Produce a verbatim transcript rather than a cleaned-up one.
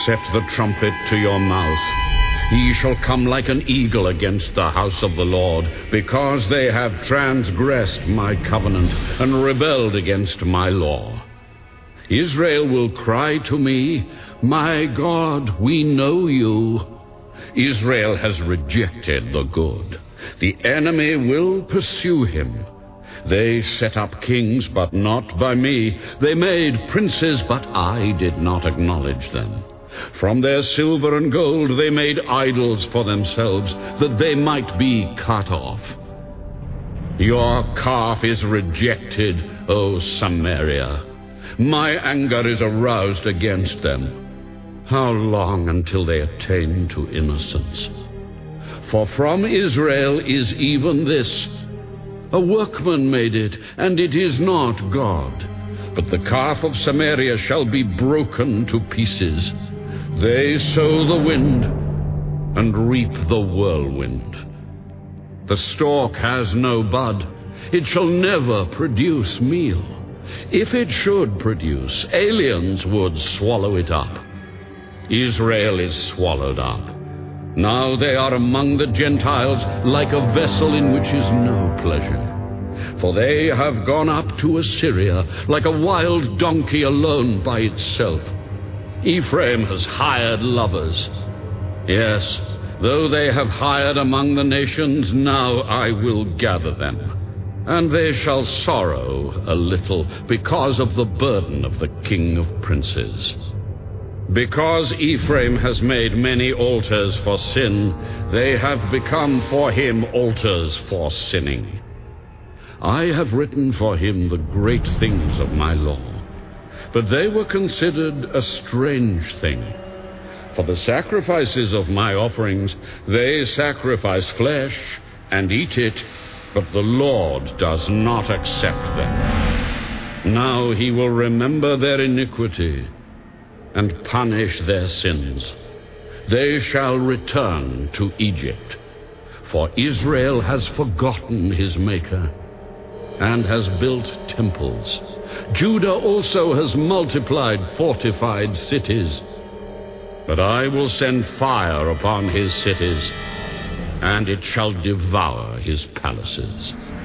set the trumpet to your mouth. Ye shall come like an eagle against the house of the Lord, because they have transgressed my covenant and rebelled against my law. Israel will cry to me, My God, we know you. Israel has rejected the good. The enemy will pursue him. They set up kings, but not by me. They made princes, but I did not acknowledge them. From their silver and gold they made idols for themselves, that they might be cut off. Your calf is rejected, O Samaria. My anger is aroused against them. How long until they attain to innocence? For from Israel is even this: a workman made it, and it is not God. But the calf of Samaria shall be broken to pieces. They sow the wind and reap the whirlwind. The stalk has no bud. It shall never produce meal. If it should produce, aliens would swallow it up. Israel is swallowed up. Now they are among the Gentiles, like a vessel in which is no pleasure. For they have gone up to Assyria, like a wild donkey alone by itself. Ephraim has hired lovers. Yes, though they have hired among the nations, now I will gather them. And they shall sorrow a little because of the burden of the King of Princes. Because Ephraim has made many altars for sin, they have become for him altars for sinning. I have written for him the great things of my law, but they were considered a strange thing. For the sacrifices of my offerings, they sacrifice flesh and eat it, but the Lord does not accept them. Now he will remember their iniquity and punish their sins. They shall return to Egypt, for Israel has forgotten his Maker and has built temples. Judah also has multiplied fortified cities. But I will send fire upon his cities, and it shall devour his palaces.